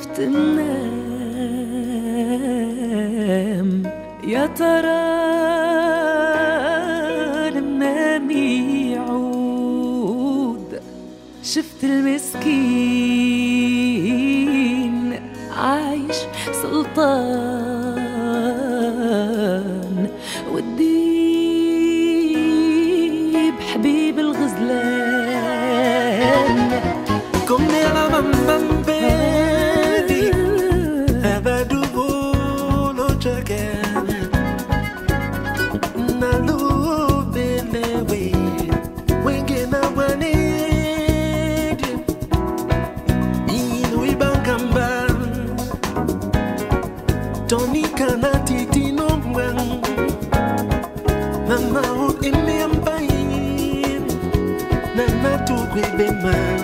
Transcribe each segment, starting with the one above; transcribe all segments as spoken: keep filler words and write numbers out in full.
خفت ننام، يا ترى المنام يعود. شفت المسكين عايش سلطان، والديب حبيب الغزلان. Come la bambambedi abadu bolo chagan na lubelewe wenge na wanedi inu ibangamba Tony kana titino mwan na mau ime ambain na natukwe beman.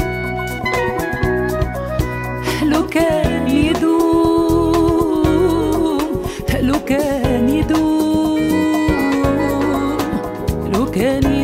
لو كان يدوم، لو كان يدوم، لو كان يدوم